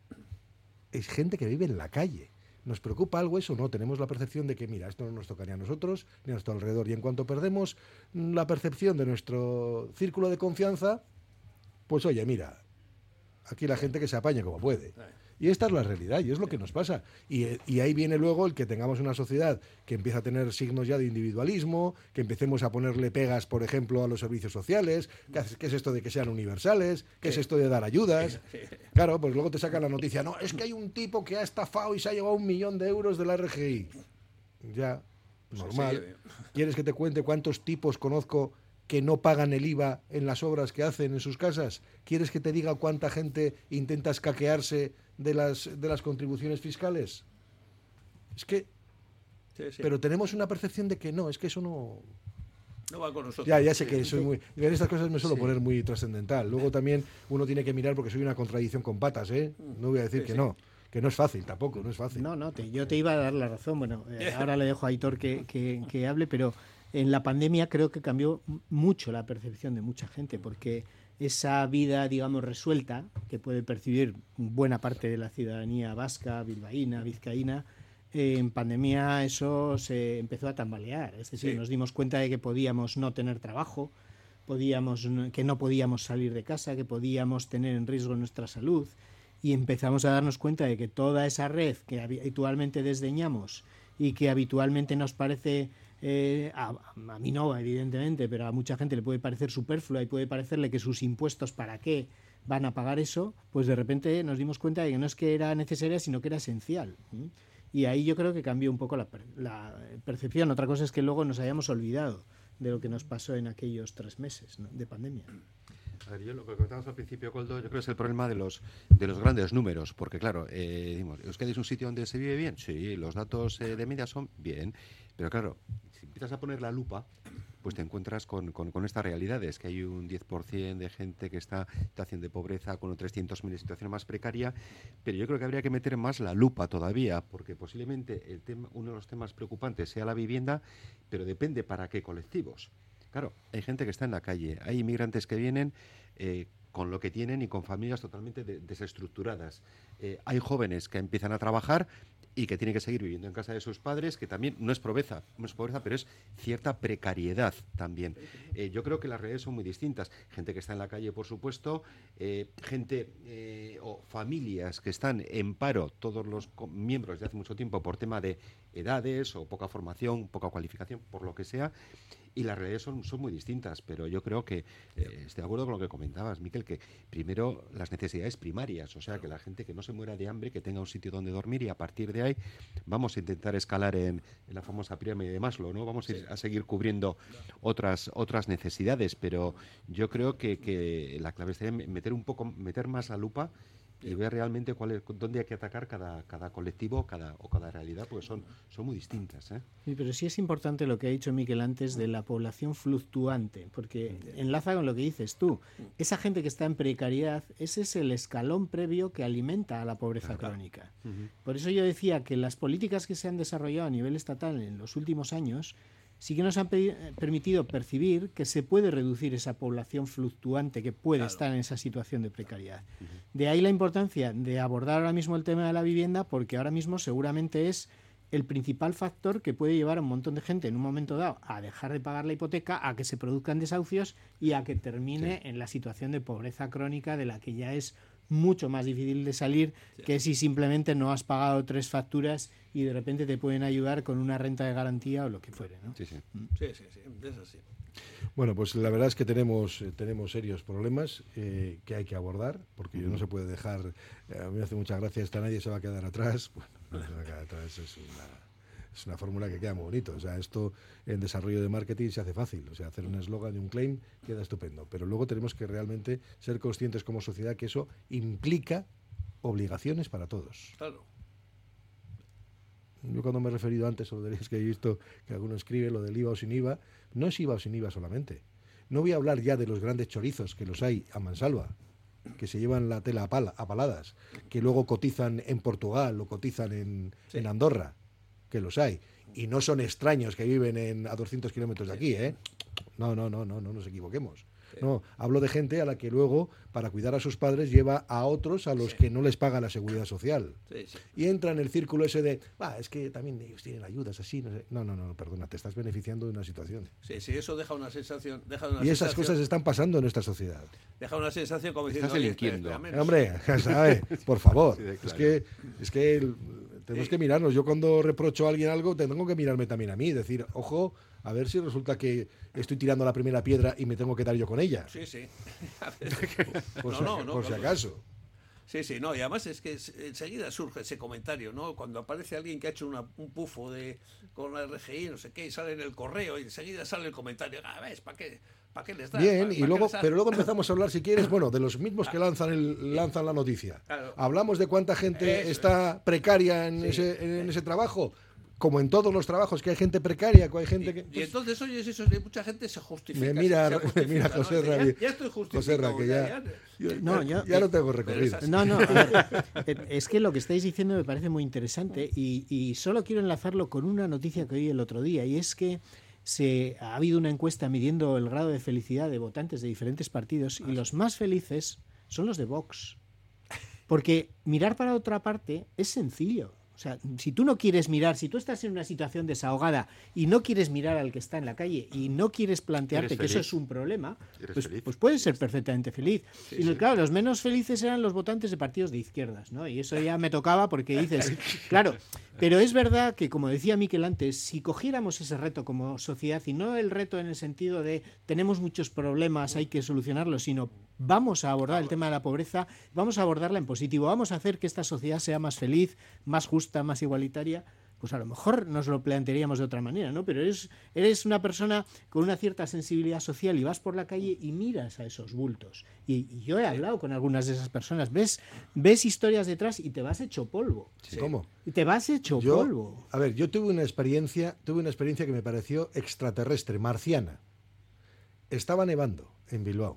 Es gente que vive en la calle. ¿Nos preocupa algo eso? No, tenemos la percepción de que, mira, esto no nos toca ni a nosotros, ni a nuestro alrededor. Y en cuanto perdemos la percepción de nuestro círculo de confianza, pues oye, mira, aquí la gente que se apañe como puede. Y esta es la realidad, y es lo que nos pasa. Y ahí viene luego el que tengamos una sociedad que empieza a tener signos ya de individualismo, que empecemos a ponerle pegas, por ejemplo, a los servicios sociales. ¿Qué es esto de que sean universales? ¿Qué es esto de dar ayudas? Claro, pues luego te sacan la noticia, no, es que hay un tipo que ha estafado y se ha llevado 1 millón de euros de la RGI. Ya, normal. ¿Quieres que te cuente cuántos tipos conozco que no pagan el IVA en las obras que hacen en sus casas? ¿Quieres que te diga cuánta gente intenta escaquearse de las contribuciones fiscales? Es que... Sí. Pero tenemos una percepción de que no, es que eso no va con nosotros. Ya sé que soy muy... En estas cosas me suelo poner muy trascendental. Luego también uno tiene que mirar porque soy una contradicción con patas, ¿eh? No voy a decir que no es fácil, tampoco, no es fácil. Yo te iba a dar la razón. Bueno, ahora le dejo a Aitor que hable, pero en la pandemia creo que cambió mucho la percepción de mucha gente, porque esa vida, digamos, resuelta, que puede percibir buena parte de la ciudadanía vasca, bilbaína, vizcaína, en pandemia eso se empezó a tambalear. Es decir, nos dimos cuenta de que podíamos no tener trabajo, que no podíamos salir de casa, que podíamos tener en riesgo nuestra salud, y empezamos a darnos cuenta de que toda esa red que habitualmente desdeñamos y que habitualmente nos parece... a mí no, evidentemente, pero a mucha gente le puede parecer superflua y puede parecerle que sus impuestos para qué van a pagar eso, pues de repente nos dimos cuenta de que no es que era necesaria, sino que era esencial. Y ahí yo creo que cambió un poco la percepción. Otra cosa es que luego nos hayamos olvidado de lo que nos pasó en aquellos 3 meses, ¿no?, de pandemia. A ver, yo lo que comentábamos al principio, Koldo, yo creo que es el problema de los grandes números, porque claro, ¿Euskadi es un sitio donde se vive bien? Sí, los datos de media son bien, pero claro, si empiezas a poner la lupa, pues te encuentras con estas realidades, que hay un 10% de gente que está en situación de pobreza, con un 300.000 en situación más precaria, pero yo creo que habría que meter más la lupa todavía, porque posiblemente uno de los temas preocupantes sea la vivienda, pero depende para qué colectivos. Claro, hay gente que está en la calle, hay inmigrantes que vienen con lo que tienen y con familias totalmente desestructuradas. Hay jóvenes que empiezan a trabajar y que tienen que seguir viviendo en casa de sus padres, que también no es pobreza, pero es cierta precariedad también. Yo creo que las realidades son muy distintas. Gente que está en la calle, por supuesto, gente o familias que están en paro, todos los miembros de hace mucho tiempo por tema de edades o poca formación, poca cualificación, por lo que sea, y las realidades son muy distintas, pero yo creo que estoy de acuerdo con lo que comentabas, Miquel, que primero las necesidades primarias, o sea, que la gente que no se muera de hambre, que tenga un sitio donde dormir, y a partir de ahí vamos a intentar escalar en la famosa pirámide de Maslow, ¿no? Vamos a seguir cubriendo otras necesidades, pero yo creo que la clave estaría en meter más la lupa y ver realmente dónde hay que atacar cada colectivo o cada realidad, porque son muy distintas, ¿eh? Sí, pero sí es importante lo que ha dicho Miquel antes de la población fluctuante, porque enlaza con lo que dices tú. Esa gente que está en precariedad, ese es el escalón previo que alimenta a la pobreza crónica. Por eso yo decía que las políticas que se han desarrollado a nivel estatal en los últimos años sí que nos han permitido percibir que se puede reducir esa población fluctuante que puede estar en esa situación de precariedad. De ahí la importancia de abordar ahora mismo el tema de la vivienda, porque ahora mismo seguramente es el principal factor que puede llevar a un montón de gente en un momento dado a dejar de pagar la hipoteca, a que se produzcan desahucios y a que termine en la situación de pobreza crónica de la que ya es mucho más difícil de salir que si simplemente no has pagado 3 facturas y de repente te pueden ayudar con una renta de garantía o lo que fuere, ¿no? Sí, es así. Bueno, pues la verdad es que tenemos serios problemas que hay que abordar, porque no se puede dejar. A mí me hace mucha gracia esta nadie se va a quedar atrás. Bueno, no se va a quedar atrás, es una fórmula que queda muy bonito. O sea, esto en desarrollo de marketing se hace fácil. O sea, hacer un eslogan y un claim queda estupendo. Pero luego tenemos que realmente ser conscientes como sociedad que eso implica obligaciones para todos. Claro. Yo cuando me he referido antes, o es que he visto que alguno escribe lo del IVA o sin IVA, no es IVA o sin IVA solamente. No voy a hablar ya de los grandes chorizos que los hay a mansalva, que se llevan la tela a paladas, que luego cotizan en Portugal o cotizan en Andorra, que los hay. Y no son extraños que viven a 200 kilómetros de aquí, ¿eh? No nos equivoquemos. No, hablo de gente a la que luego, para cuidar a sus padres, lleva a otros a los que no les paga la seguridad social. Y entra en el círculo ese de, es que también ellos tienen ayudas así. No, perdona, te estás beneficiando de una situación. Sí, eso deja una sensación. Esas cosas están pasando en nuestra sociedad. Deja una sensación como diciendo... Estás delinquiendo. Hombre, ¿sabes? Por favor. Sí, claro. Es que tenemos que mirarnos. Yo cuando reprocho a alguien algo, tengo que mirarme también a mí. Decir, ojo, a ver si resulta que estoy tirando la primera piedra y me tengo que dar yo con ella. Sí. Por si acaso. Sí, no, y además es que enseguida surge ese comentario, ¿no? Cuando aparece alguien que ha hecho un pufo con la RGI, no sé qué, y sale en el correo, y enseguida sale el comentario, ¿ves? ¿Para qué les das? Bien, pero luego empezamos a hablar, si quieres, de los mismos que lanzan la noticia. Claro. Hablamos de cuánta gente está precaria en ese trabajo. Como en todos los trabajos, que hay gente precaria, que hay gente que... Y entonces, oye, mucha gente se justifica. Mira, José Ra, ya estoy justificado. José Ra, que ya no tengo recorrido. A ver, es que lo que estáis diciendo me parece muy interesante y solo quiero enlazarlo con una noticia que oí el otro día, y es que ha habido una encuesta midiendo el grado de felicidad de votantes de diferentes partidos y los más felices son los de Vox. Porque mirar para otra parte es sencillo. O sea, si tú no quieres mirar, si tú estás en una situación desahogada y no quieres mirar al que está en la calle y no quieres plantearte que eso es un problema, pues puedes ser perfectamente feliz. Claro, los menos felices eran los votantes de partidos de izquierdas, ¿no? Y eso ya me tocaba porque dices, claro, pero es verdad que, como decía Miquel antes, si cogiéramos ese reto como sociedad, y no el reto en el sentido de tenemos muchos problemas, hay que solucionarlos, sino vamos a abordar el tema de la pobreza, vamos a abordarla en positivo, vamos a hacer que esta sociedad sea más feliz, más justa, más igualitaria, pues a lo mejor nos lo plantearíamos de otra manera, ¿no? Pero eres una persona con una cierta sensibilidad social y vas por la calle y miras a esos bultos. Y yo he hablado con algunas de esas personas, ves historias detrás y te vas hecho polvo. ¿Cómo? Y te vas hecho polvo. A ver, yo tuve una experiencia que me pareció extraterrestre, marciana. Estaba nevando en Bilbao.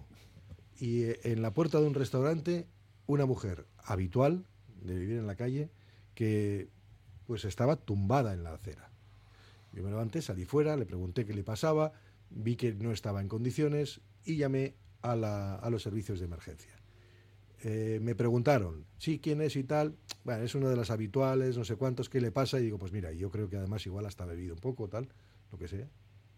Y en la puerta de un restaurante, una mujer habitual de vivir en la calle que pues estaba tumbada en la acera. Yo me levanté, salí fuera, le pregunté qué le pasaba, vi que no estaba en condiciones y llamé a los servicios de emergencia. Me preguntaron, sí, ¿quién es y tal? Bueno, es una de las habituales, no sé cuántos, ¿qué le pasa? Y digo, pues mira, yo creo que además igual hasta bebido un poco, tal, lo que sea.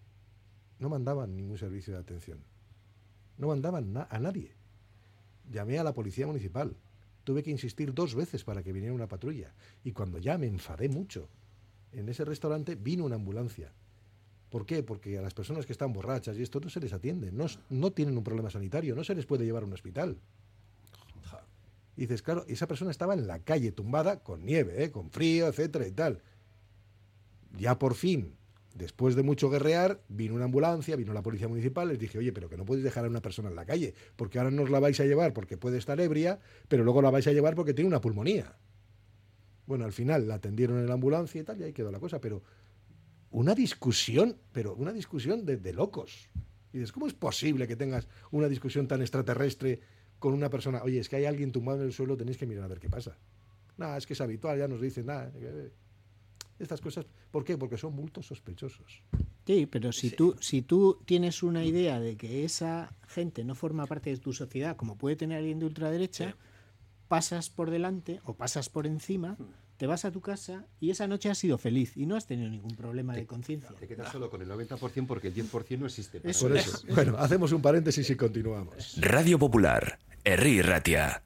No mandaban ningún servicio de atención. No mandaban a nadie. Llamé a la policía municipal. Tuve que insistir 2 veces para que viniera una patrulla. Y cuando ya me enfadé mucho, en ese restaurante vino una ambulancia. ¿Por qué? Porque a las personas que están borrachas y esto no se les atiende, no tienen un problema sanitario, no se les puede llevar a un hospital. Y dices, claro, esa persona estaba en la calle tumbada con nieve, con frío, etcétera y tal. Ya por fin, después de mucho guerrear, vino una ambulancia, vino la policía municipal, les dije, oye, pero que no podéis dejar a una persona en la calle, porque ahora nos la vais a llevar porque puede estar ebria, pero luego la vais a llevar porque tiene una pulmonía. Bueno, al final la atendieron en la ambulancia y tal, y ahí quedó la cosa, pero una discusión de locos. Y dices, ¿cómo es posible que tengas una discusión tan extraterrestre con una persona? Oye, es que hay alguien tumbado en el suelo, tenéis que mirar a ver qué pasa. Nada, es que es habitual, ya nos dicen, nada. Estas cosas, ¿por qué? Porque son bultos sospechosos. Sí, pero si tú tienes una idea de que esa gente no forma parte de tu sociedad, como puede tener alguien de ultraderecha, pasas por delante o pasas por encima, te vas a tu casa y esa noche has sido feliz y no has tenido ningún problema de conciencia. Te quedas solo con el 90% porque el 10% no existe. Por eso. Bueno, hacemos un paréntesis y continuamos. Radio Popular, Herri Ratia.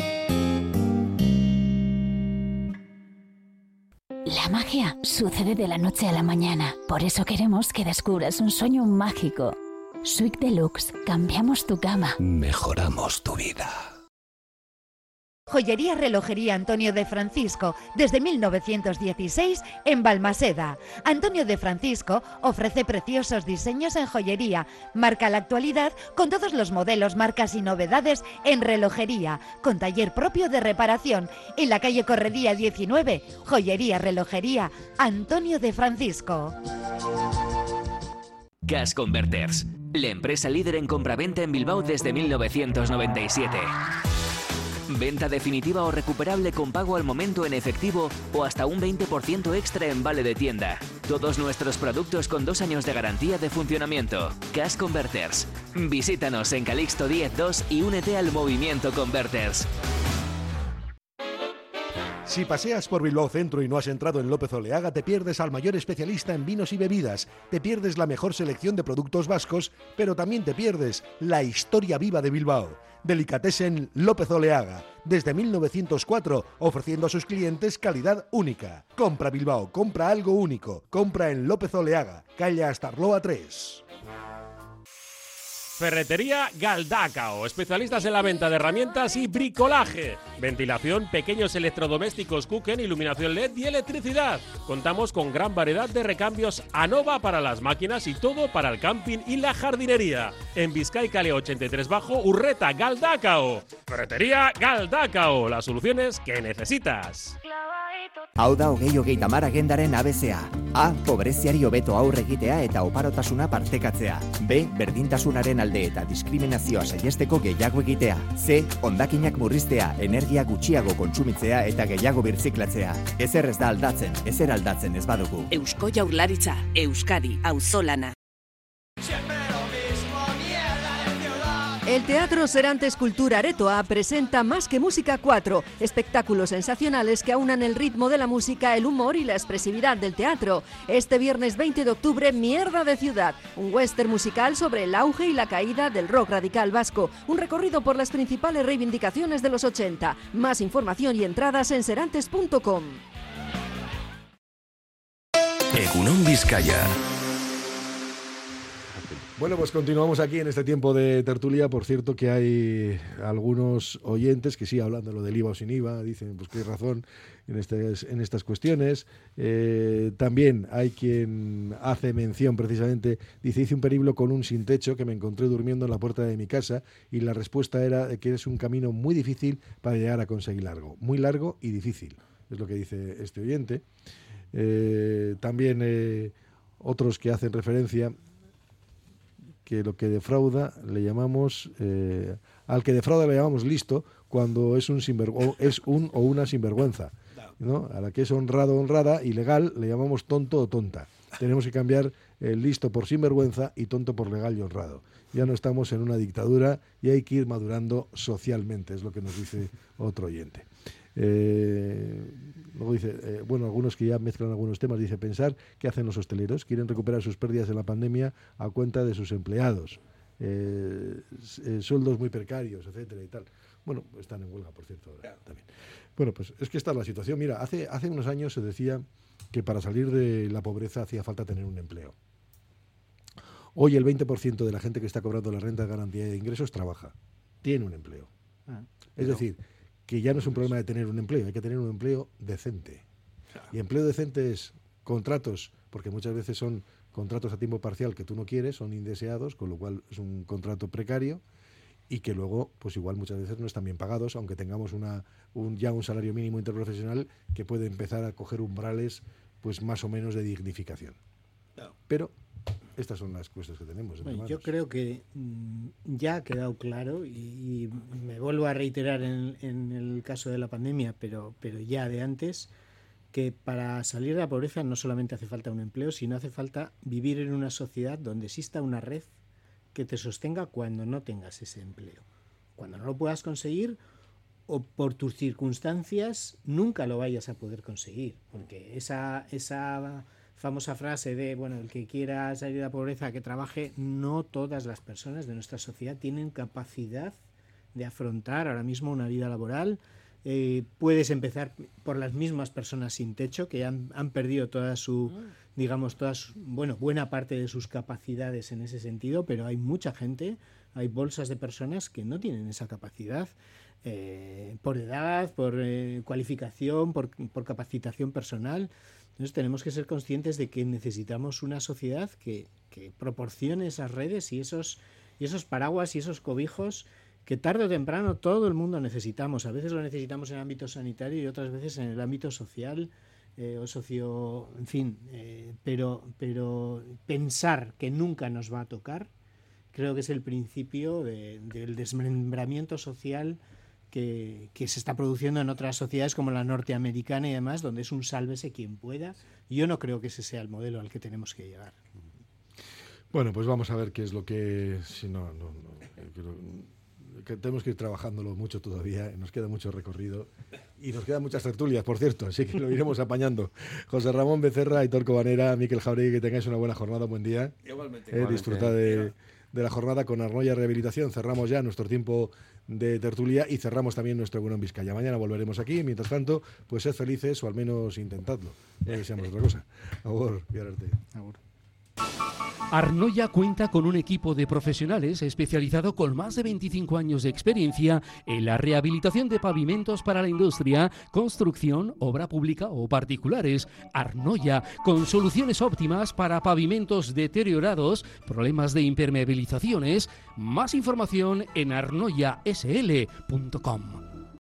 La magia sucede de la noche a la mañana. Por eso queremos que descubras un sueño mágico. Suite Deluxe. Cambiamos tu cama. Mejoramos tu vida. Joyería Relojería Antonio de Francisco, desde 1916 en Balmaseda. Antonio de Francisco ofrece preciosos diseños en joyería, marca la actualidad con todos los modelos, marcas y novedades en relojería, con taller propio de reparación. En la calle Corredía 19, Joyería Relojería Antonio de Francisco. Gas Converters, la empresa líder en compraventa en Bilbao desde 1997. Venta definitiva o recuperable con pago al momento en efectivo o hasta un 20% extra en vale de tienda. Todos nuestros productos con 2 años de garantía de funcionamiento. Cash Converters. Visítanos en Calixto 10-2 y únete al movimiento Converters. Si paseas por Bilbao Centro y no has entrado en López Oleaga, te pierdes al mayor especialista en vinos y bebidas, te pierdes la mejor selección de productos vascos, pero también te pierdes la historia viva de Bilbao. Delicatessen López Oleaga, desde 1904, ofreciendo a sus clientes calidad única. Compra Bilbao, compra algo único, compra en López Oleaga, calle Astarloa 3. Ferretería Galdacao, especialistas en la venta de herramientas y bricolaje, ventilación, pequeños electrodomésticos Kuken, iluminación LED y electricidad. Contamos con gran variedad de recambios ANOVA para las máquinas y todo para el camping y la jardinería. En Bizkai Kale 83 Bajo, Urreta, Galdacao. Ferretería Galdacao, las soluciones que necesitas. Hau da 2030 agendaren ABCA. A. Pobreziari hobeto aurre egitea eta oparotasuna partekatzea. B. Berdintasunaren alde eta diskriminazioa saihesteko gehiago egitea. C. Hondakinak murriztea, energia gutxiago kontsumitzea eta gehiago birziklatzea. Ezer ez da aldatzen, ezer aldatzen ez badugu. Eusko Jaurlaritza, Euskadi, auzolana. El Teatro Serantes Cultura Aretoa presenta Más que Música 4, espectáculos sensacionales que aunan el ritmo de la música, el humor y la expresividad del teatro. Este viernes 20 de octubre, Mierda de Ciudad, un western musical sobre el auge y la caída del rock radical vasco, un recorrido por las principales reivindicaciones de los 80. Más información y entradas en serantes.com. Egunon Vizcaya. Bueno, pues continuamos aquí en este tiempo de tertulia. Por cierto que hay algunos oyentes que sí hablan de lo del IVA o sin IVA, dicen pues qué razón en estas cuestiones. También hay quien hace mención precisamente, dice, hice un periplo con un sin techo que me encontré durmiendo en la puerta de mi casa y la respuesta era que es un camino muy difícil para llegar a conseguir algo, muy largo y difícil, es lo que dice este oyente. También otros que hacen referencia que lo que defrauda le llamamos al que defrauda le llamamos listo cuando es un o una sinvergüenza, ¿no? A la que es honrado o honrada y legal le llamamos tonto o tonta. Tenemos que cambiar el listo por sinvergüenza y tonto por legal y honrado. Ya no estamos en una dictadura y hay que ir madurando socialmente, es lo que nos dice otro oyente. Luego dice, bueno, algunos que ya mezclan algunos temas, dice, pensar qué hacen los hosteleros, quieren recuperar sus pérdidas en la pandemia a cuenta de sus empleados, sueldos muy precarios, etcétera y tal. Bueno, están en huelga, por cierto, ahora también. Bueno, pues es que esta es la situación. Mira, hace unos años se decía que para salir de la pobreza hacía falta tener un empleo. Hoy el 20% de la gente que está cobrando la renta de garantía de ingresos trabaja, tiene un empleo. Es decir, que ya no es un problema de tener un empleo, hay que tener un empleo decente. Y empleo decente es contratos, porque muchas veces son contratos a tiempo parcial que tú no quieres, son indeseados, con lo cual es un contrato precario y que luego, pues igual muchas veces no están bien pagados, aunque tengamos ya un salario mínimo interprofesional que puede empezar a coger umbrales pues más o menos de dignificación. Pero estas son las cuestiones que tenemos. Bueno, yo creo que ya ha quedado claro y me vuelvo a reiterar en el caso de la pandemia, pero ya de antes, que para salir de la pobreza no solamente hace falta un empleo, sino hace falta vivir en una sociedad donde exista una red que te sostenga cuando no tengas ese empleo. Cuando no lo puedas conseguir o por tus circunstancias nunca lo vayas a poder conseguir, porque esa famosa frase de, bueno, el que quiera salir de la pobreza que trabaje, no todas las personas de nuestra sociedad tienen capacidad de afrontar ahora mismo una vida laboral. Puedes empezar por las mismas personas sin techo que han perdido buena parte de sus capacidades en ese sentido, pero hay mucha gente, hay bolsas de personas que no tienen esa capacidad por edad, por cualificación, por capacitación personal. Entonces tenemos que ser conscientes de que necesitamos una sociedad que proporcione esas redes y esos paraguas y esos cobijos que tarde o temprano todo el mundo necesitamos. A veces lo necesitamos en el ámbito sanitario y otras veces en el ámbito social o socio, en fin. Pero pensar que nunca nos va a tocar, creo que es el principio del desmembramiento social que se está produciendo en otras sociedades como la norteamericana y demás, donde es un sálvese quien pueda. Yo no creo que ese sea el modelo al que tenemos que llegar. Bueno, pues vamos a ver qué es lo que... que tenemos que ir trabajándolo mucho todavía, nos queda mucho recorrido y nos quedan muchas tertulias, por cierto, así que lo iremos apañando. José Ramón Becerra, Aitor Cobanera, Miquel Jauregui, que tengáis una buena jornada, buen día. Igualmente. Disfrutad de la jornada con Arnoia Rehabilitación. Cerramos ya nuestro tiempo de tertulia y cerramos también nuestro Bueno en Vizcaya. Mañana volveremos aquí, mientras tanto, pues sed felices o al menos intentadlo. Ya deseamos otra cosa. Agur, Biararte. Agur. Arnoia cuenta con un equipo de profesionales especializado con más de 25 años de experiencia en la rehabilitación de pavimentos para la industria, construcción, obra pública o particulares. Arnoia, con soluciones óptimas para pavimentos deteriorados, problemas de impermeabilizaciones. Más información en arnoiasl.com.